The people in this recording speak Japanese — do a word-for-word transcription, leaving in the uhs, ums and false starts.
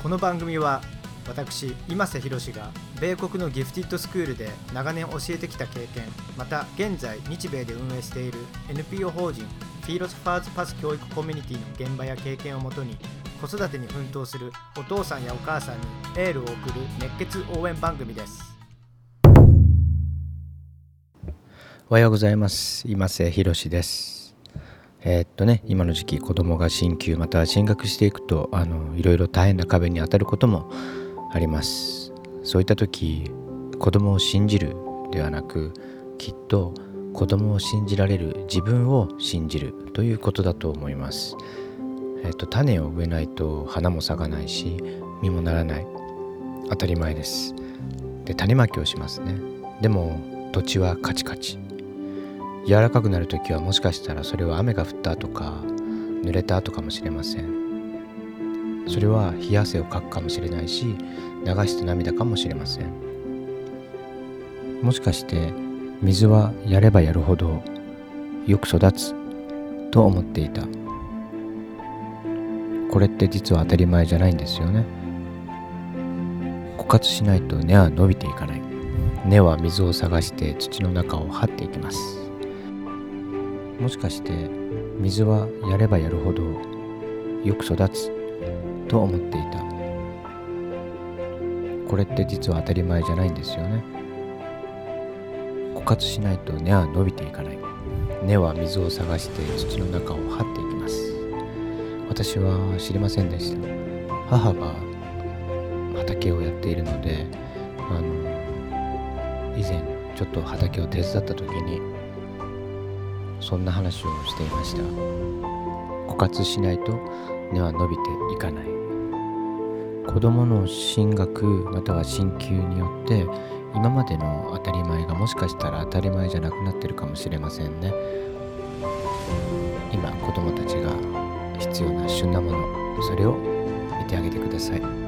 この番組は私今瀬博が米国のギフティッドスクールで長年教えてきた経験、また現在日米で運営している エヌピーオー 法人フィーロスファーズパス教育コミュニティの現場や経験をもとに、子育てに奮闘するお父さんやお母さんにエールを送る熱血応援番組です。 おはようございます。今瀬博です。えー、っとね今の時期、子供が進級または進学していくとあのいろいろ大変な壁に当たることもあります。そういった時、子供を信じるではなく、きっと子供を信じられる自分を信じるということだと思います。えー、っと種を植えないと花も咲かないし実もならない、当たり前です。で種まきをしますね。でも土地はカチカチ、柔らかくなるときはもしかしたらそれは雨が降った後か濡れた後かもしれません。それは冷や汗をかくかもしれないし、流した涙かもしれません。もしかして水はやればやるほどよく育つと思っていた。これって実は当たり前じゃないんですよね。枯渇しないと根は伸びていかない。根は水を探して土の中を張っていきます。もしかして水はやればやるほどよく育つと思っていた。これって実は当たり前じゃないんですよね。枯渇しないと根は伸びていかない。根は水を探して土の中を張っていきます。私は知りませんでした。母が畑をやっているので、あの以前ちょっと畑を手伝った時にそんな話をしていました。枯渇しないと根は伸びていかない。子供の進学または進級によって今までの当たり前がもしかしたら当たり前じゃなくなってるかもしれませんね。今子供たちが必要な旬なもの、それを見てあげてください。